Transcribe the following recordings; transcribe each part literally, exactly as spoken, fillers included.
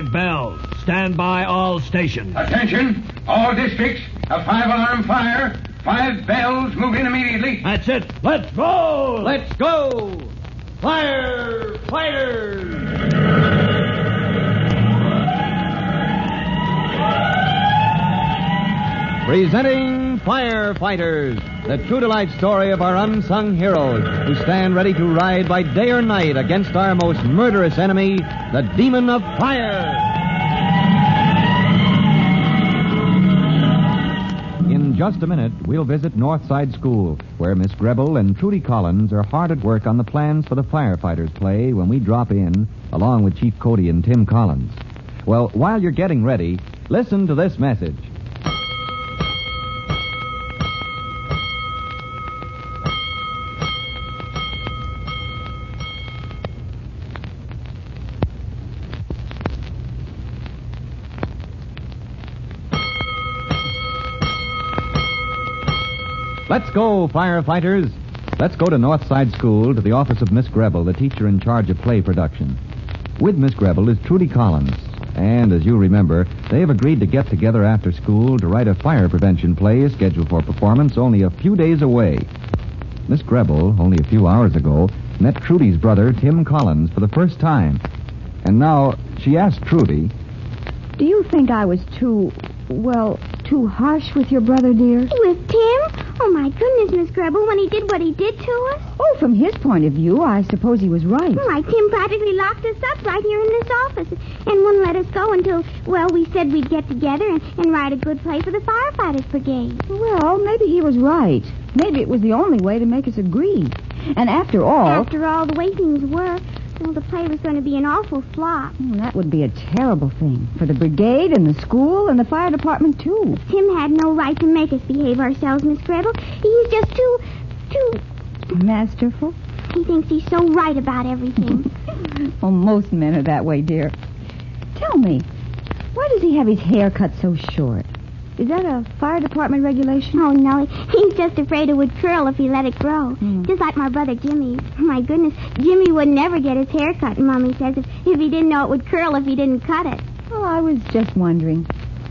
Five bells. Stand by all stations. Attention, all districts. A five-alarm fire. Five bells. Move in immediately. That's it. Let's go. Let's go. Firefighters. Presenting Firefighters, the true-to-life story of our unsung heroes who stand ready to ride by day or night against our most murderous enemy, the Demon of Fire. In just a minute, we'll visit Northside School, where Miss Grebel and Trudy Collins are hard at work on the plans for the Firefighters play when we drop in, along with Chief Cody and Tim Collins. Well, while you're getting ready, listen to this message. Let's go, firefighters. Let's go to Northside School, to the office of Miss Grebel, the teacher in charge of play production. With Miss Grebel is Trudy Collins. And, as you remember, they have agreed to get together after school to write a fire prevention play scheduled for performance only a few days away. Miss Grebel, only a few hours ago, met Trudy's brother, Tim Collins, for the first time. And now she asked Trudy, "Do you think I was too, well, too harsh with your brother, dear?" With Tim? Oh, my goodness, Miss Grebel, when he did what he did to us? Oh, from his point of view, I suppose he was right. Why, Tim practically locked us up right here in this office and wouldn't let us go until, well, we said we'd get together and, and write a good play for the Firefighters Brigade. Well, maybe he was right. Maybe it was the only way to make us agree. And after all... After all, the way things were, well, the play was going to be an awful flop. Oh, that would be a terrible thing for the brigade and the school and the fire department, too. Tim had no right to make us behave ourselves, Miss Grebel. He's just too, too... Masterful? He thinks he's so right about everything. Well, most men are that way, dear. Tell me, why does he have his hair cut so short? Is that a fire department regulation? Oh, no. He's just afraid it would curl if he let it grow. Mm. Just like my brother Jimmy. My goodness, Jimmy would never get his hair cut, Mommy says, if, if he didn't know it would curl if he didn't cut it. Oh, I was just wondering.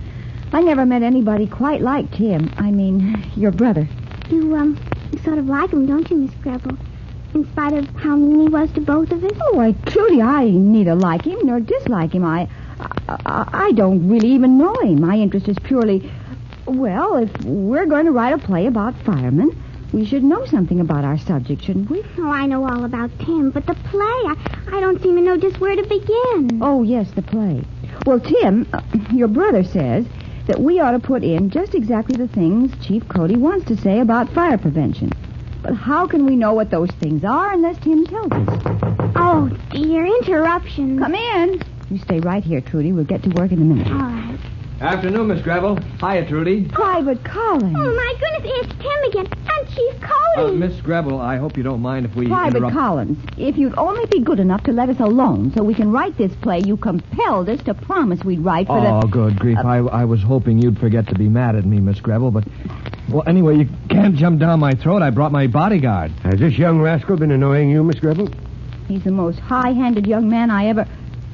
I never met anybody quite like Tim. I mean, your brother. You, um, sort of like him, don't you, Miss Grebel? In spite of how mean he was to both of us? Oh, I, Trudy, I neither like him nor dislike him. I, I, I don't really even know him. My interest is purely, well, if we're going to write a play about firemen, we should know something about our subject, shouldn't we? Oh, I know all about Tim, but the play, I, I don't seem to know just where to begin. Oh, yes, the play. Well, Tim, uh, your brother says that we ought to put in just exactly the things Chief Cody wants to say about fire prevention. But how can we know what those things are unless Tim tells us? Oh, dear, interruption. Come in. You stay right here, Trudy. We'll get to work in a minute. All right. Afternoon, Miss Grebel. Hiya, Trudy. Private Collins. Oh, my goodness, it's Tim again. And Chief Cody. Uh, Miss Grebel, I hope you don't mind if we Private interrupt... Collins, if you'd only be good enough to let us alone so we can write this play you compelled us to promise we'd write for Oh, the... good grief. Uh, I, I was hoping you'd forget to be mad at me, Miss Grebel, but... Well, anyway, you can't jump down my throat. I brought my bodyguard. Has this young rascal been annoying you, Miss Grebel? He's the most high-handed young man I ever...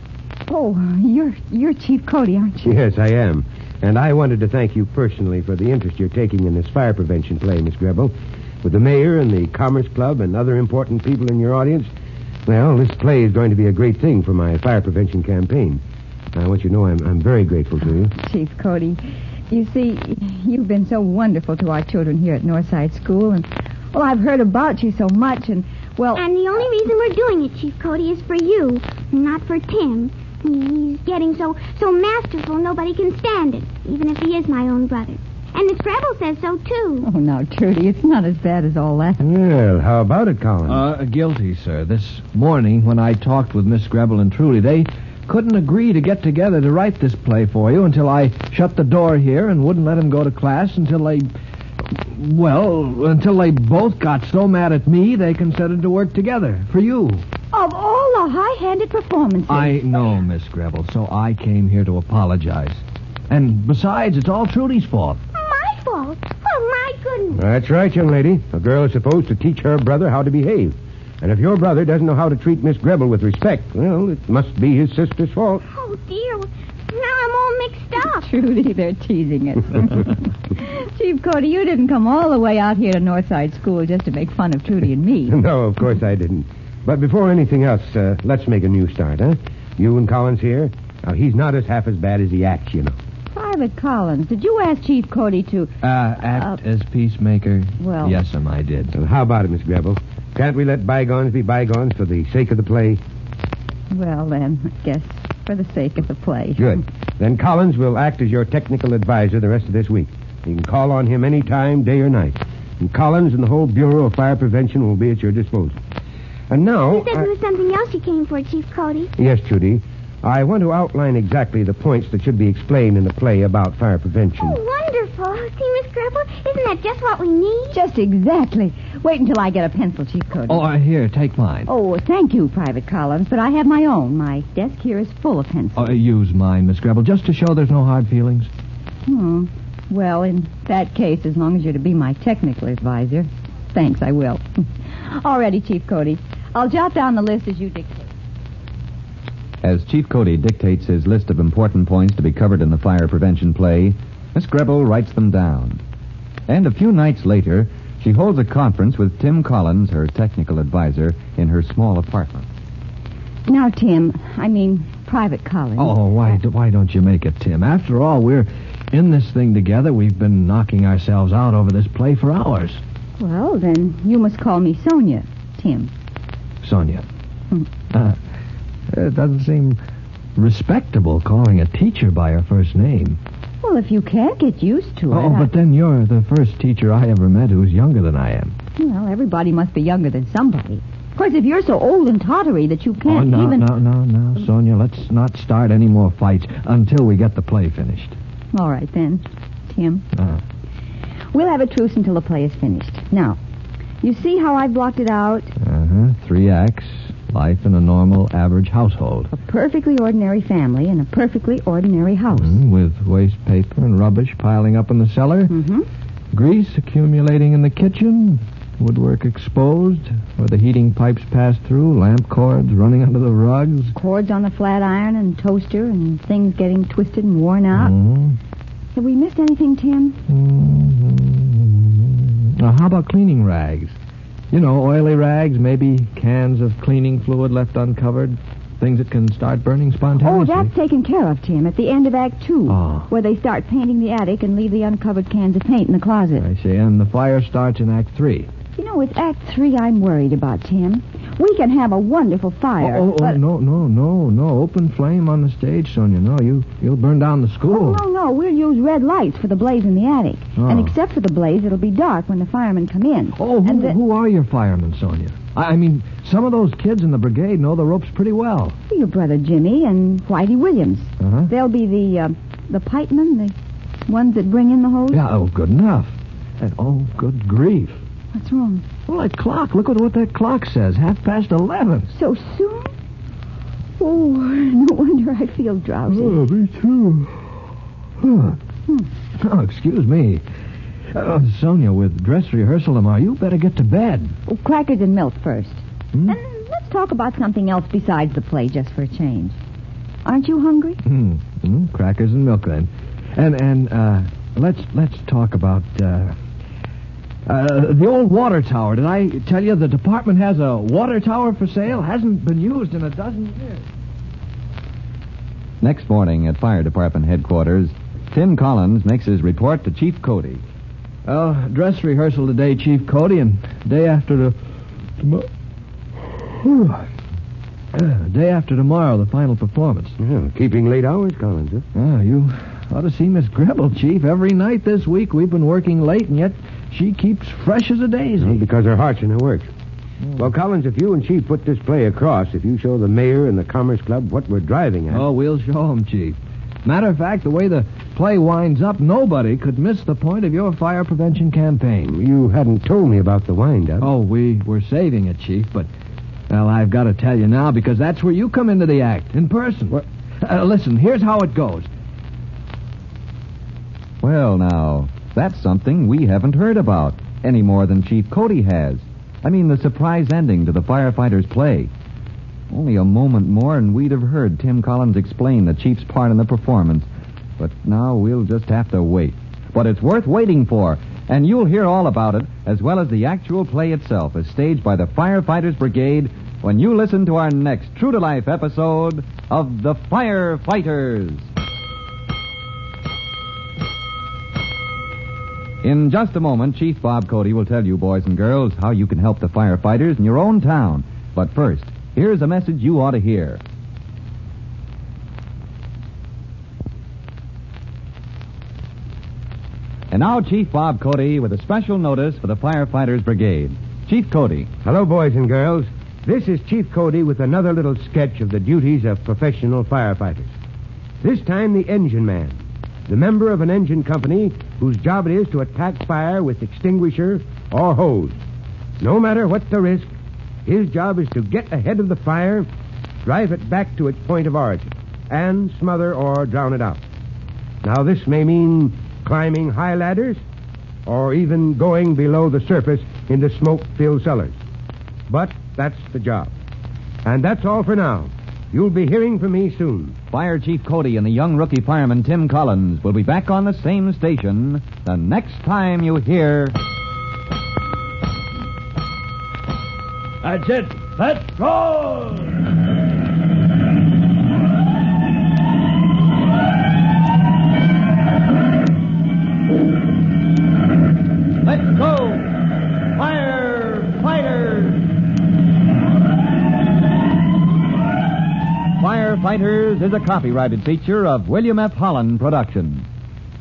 Oh, you're you're Chief Cody, aren't you? Yes, I am. And I wanted to thank you personally for the interest you're taking in this fire prevention play, Miss Grebel. With the mayor and the Commerce Club and other important people in your audience, well, this play is going to be a great thing for my fire prevention campaign. I want you to know I'm, I'm very grateful to you. Chief Cody, you see, you've been so wonderful to our children here at Northside School, and, well, I've heard about you so much, and, well... And the only reason we're doing it, Chief Cody, is for you, not for Tim. He's getting so so masterful, nobody can stand it, even if he is my own brother. And Miss Grebel says so, too. Oh, now, Trudy, it's not as bad as all that. Well, how about it, Colin? Uh, guilty, sir. This morning, when I talked with Miss Grebel and Trudy, they couldn't agree to get together to write this play for you until I shut the door here and wouldn't let them go to class until they... Well, until they both got so mad at me, they consented to work together for you. Of all the high-handed performances... I know, Miss Grebel, so I came here to apologize. And besides, it's all Trudy's fault. My fault? Oh, my goodness. That's right, young lady. A girl is supposed to teach her brother how to behave. And if your brother doesn't know how to treat Miss Gribble with respect, well, it must be his sister's fault. Oh, dear. Now I'm all mixed up. Trudy, they're teasing us. Chief Cody, you didn't come all the way out here to Northside School just to make fun of Trudy and me. No, of course I didn't. But before anything else, uh, let's make a new start, huh? You and Collins here. Now, he's not as half as bad as he acts, you know. Private Collins, did you ask Chief Cody to... Uh, act Uh, as peacemaker? well- Yes, ma'am, I did. Well, how about it, Miss Gribble? Can't we let bygones be bygones for the sake of the play? Well, then, I guess for the sake of the play. Good. Then Collins will act as your technical advisor the rest of this week. You can call on him any time, day or night. And Collins and the whole Bureau of Fire Prevention will be at your disposal. And now... You said I- there was something else you came for, Chief Cody. Yes, Judy. I want to outline exactly the points that should be explained in the play about fire prevention. Oh, wonderful. See, Miss Gribble, isn't that just what we need? Just exactly. Wait until I get a pencil, Chief Cody. Oh, uh, here, take mine. Oh, thank you, Private Collins, but I have my own. My desk here is full of pencils. Uh, use mine, Miss Gribble, just to show there's no hard feelings. Hmm. Well, in that case, as long as you're to be my technical advisor, thanks, I will. All righty, Chief Cody. I'll jot down the list as you dictate. As Chief Cody dictates his list of important points to be covered in the fire prevention play, Miss Gribble writes them down. And a few nights later, she holds a conference with Tim Collins, her technical advisor, in her small apartment. Now, Tim, I mean, Private Collins. Oh, why, do- why don't you make it, Tim? After all, we're in this thing together. We've been knocking ourselves out over this play for hours. Well, then you must call me Sonia, Tim. Sonia. Hmm. Uh, it doesn't seem respectable calling a teacher by her first name. Well, if you can't get used to it. Oh, I- but then you're the first teacher I ever met who's younger than I am. Well, everybody must be younger than somebody. Of course, if you're so old and tottery that you Oh, can't no, even... no, no, no, Sonia, let's not start any more fights until we get the play finished. All right, then, Tim. Uh, We'll have a truce until the play is finished. Now, you see how I blocked it out? uh-huh. Three acts. Life in a normal, average household. A perfectly ordinary family in a perfectly ordinary house. Mm, with waste paper and rubbish piling up in the cellar. Mm-hmm. Grease accumulating in the kitchen. Woodwork exposed where the heating pipes pass through. Lamp cords running under the rugs. Cords on the flat iron and toaster and things getting twisted and worn out. Mm-hmm. Have we missed anything, Tim? Mm-hmm. Now, how about cleaning rags? You know, oily rags, maybe cans of cleaning fluid left uncovered. Things that can start burning Oh, spontaneously. that's taken care of, Tim, at the end of Act Two, Oh. where they start painting the attic and leave the uncovered cans of paint in the closet. I see. And the fire starts in Act Three. You know, it's Act Three I'm worried about, Tim. We can have a wonderful fire. Oh, oh, oh, but... no, no, no, no. Open flame on the stage, Sonia. No, you, you'll burn down the Oh, school. no, no. We'll use red lights for the blaze in the attic. Oh. And except for the blaze, it'll be dark when the firemen come in. Oh, who, And the- who are your firemen, Sonia? I, I mean, some of those kids in the brigade know the ropes pretty well. Your brother Jimmy and Whitey Williams. Uh-huh. They'll be the uh, the pipemen, the ones that bring in the hose. Yeah, oh, good enough. And, oh, good grief. What's wrong? Well, that clock, look at what that clock says. Half past eleven. So soon? Oh, no wonder I feel drowsy. Oh, me too. Huh. Hmm. Oh, excuse me. Uh, Sonia, with dress rehearsal tomorrow, you better get to bed. Oh, crackers and milk first. Hmm? And let's talk about something else besides the play, just for a change. Aren't you hungry? Hmm. Hmm. Crackers and milk, then. And, and, uh, let's, let's talk about, uh... Uh, the old water tower. Did I tell you the department has a water tower for sale? Hasn't been used in a dozen years. Next morning at Fire Department headquarters, Tim Collins makes his report to Chief Cody. Well, dress rehearsal today, Chief Cody, and day after the... Tomo- Whew. Uh, day after tomorrow, the final performance. Yeah, keeping late hours, Collins, huh? Oh, you ought to see Miss Gribble, Chief. Every night this week we've been working late, and yet she keeps fresh as a daisy. Well, because her heart's in her work. Well, Collins, if you and Chief put this play across, if you show the mayor and the Commerce Club what we're driving at... Oh, we'll show 'em, Chief. Matter of fact, the way the play winds up, nobody could miss the point of your fire prevention campaign. You hadn't told me about the wind-up. Oh, we were saving it, Chief, but, well, I've got to tell you now, because that's where you come into the act, in person. What? Uh, listen, here's how it goes. Well, now, that's something we haven't heard about, any more than Chief Cody has. I mean the surprise ending to the firefighters' play. Only a moment more and we'd have heard Tim Collins explain the chief's part in the performance. But now we'll just have to wait. But it's worth waiting for, and you'll hear all about it, as well as the actual play itself, as staged by the Firefighters Brigade, when you listen to our next true-to-life episode of The Firefighters. In just a moment, Chief Bob Cody will tell you, boys and girls, how you can help the firefighters in your own town. But first, here's a message you ought to hear. And now, Chief Bob Cody with a special notice for the Firefighters Brigade. Chief Cody. Hello, boys and girls. This is Chief Cody with another little sketch of the duties of professional firefighters. This time, the engine man, the member of an engine company whose job it is to attack fire with extinguisher or hose. No matter what the risk, his job is to get ahead of the fire, drive it back to its point of origin, and smother or drown it out. Now, this may mean climbing high ladders or even going below the surface into smoke-filled cellars. But that's the job. And that's all for now. You'll be hearing from me soon. Fire Chief Cody and the young rookie fireman Tim Collins will be back on the same station the next time you hear... That's it. Let's go! Let's go! Firefighters! Firefighters is a copyrighted feature of William F. Holland Productions.